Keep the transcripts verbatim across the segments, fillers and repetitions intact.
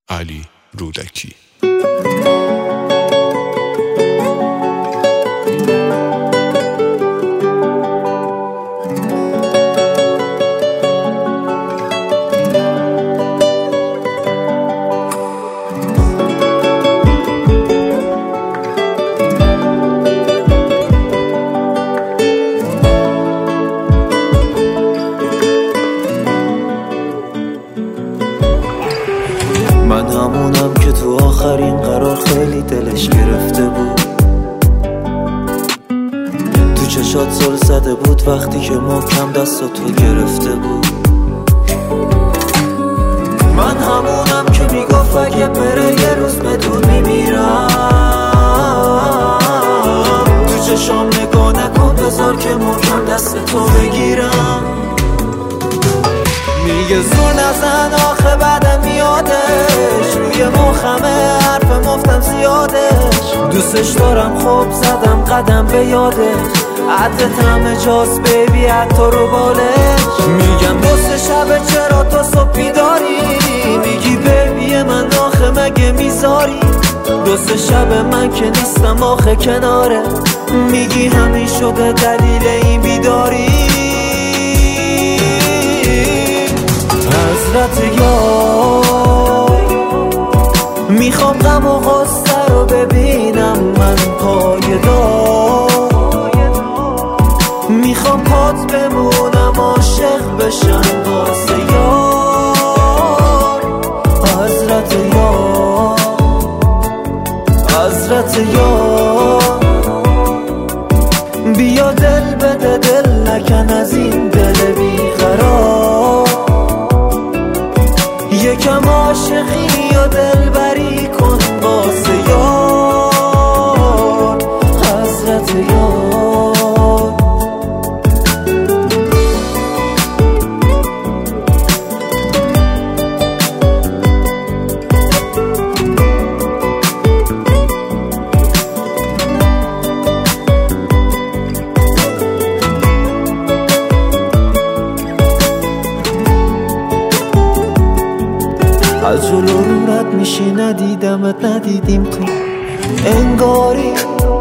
علی رودکی. من همونم که تو آخرین قرار خیلی دلش گرفته بود، تو چشات سر زده بود وقتی که محکم دستاتو گرفته بود. من همونم که میگفت اگه بره یه روز بدون میمیرم، تو چشام نگاه نکن بذار که محکم دستتو بگیرم. میگه زور نزن آخه بعدم میادش، روی مخمه حرف مفتم زیادش، دوستش دارم خوب زدم قدم به یادش، عدت همه جاست بیبی حتی رو بالش. میگم دوست شبه چرا تو صبح بیداری، میگی بیبی من آخه مگه میذاری، دوست شب من که نیستم آخه کناره، میگی همین شده دلیل این بیداری. حضرت یار میخوام غم و غصه رو ببینم من پایدار، میخوام پات بمونم عاشق بشم واسه یار. حضرت یار حضرت یار بیا دل بده دل نکن از این دل بیقرار، یکم عاشقی و دلبری کن واسه یار. حضرت یار از جلو رو رد میشی ندیدمت ندیدیم تو انگاری،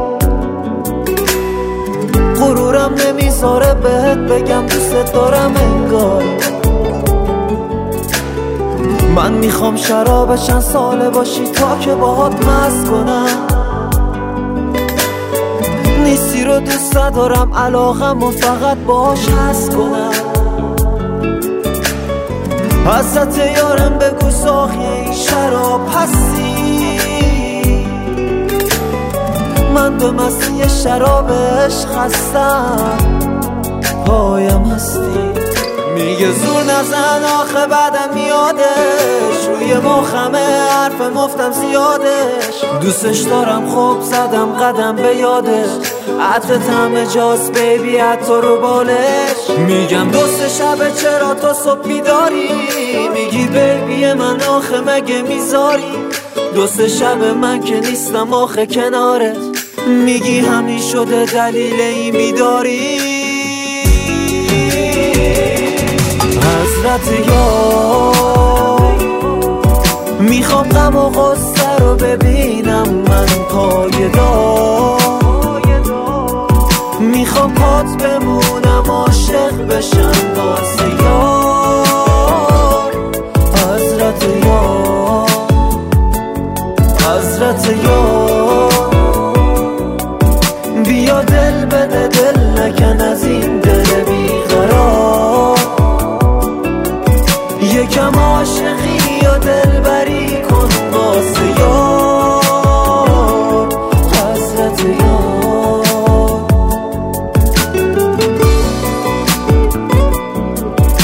غرورم نمیذاره بهت بگم دوست دارم انگاری. من میخوام شراب چند ساله باشی تا که باهات مست کنم، نیستی رو دوست ندارم علاقم و فقط باهاش هست کنم. حضرت یارم بگو ساخی این شراب هستی، من به مسیح شرابش خستم پایم هستی. میگه زور نزن آخه بعدم میادش، روی مخمه حرف مفتم زیادش، دوستش دارم خوب زدم قدم به یادش، عطرت همه جاست بیبی حتی رو بالش. میگم دوست شبه چرا تو صبح بیداری، میگی بیبی من آخه مگه میذاری، دوست شب من که نیستم آخه کنارت، میگی همین شده دلیل این بیداری. حضرت یار میخوام غم و غصه رو ببینم من پایدار، میخوام پات بمونم عاشق بشم واسه یار. حضرت یار حضرت یار بیا دل بده دل نکن از این دل بیقرار، یکم عاشقی و دلبری کن واسه یار. حضرت یار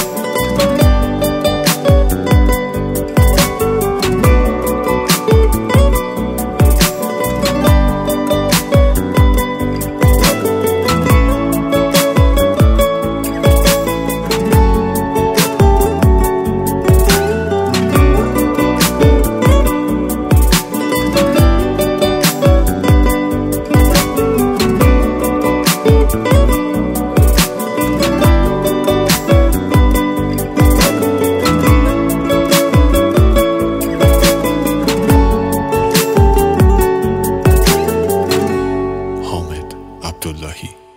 الهی.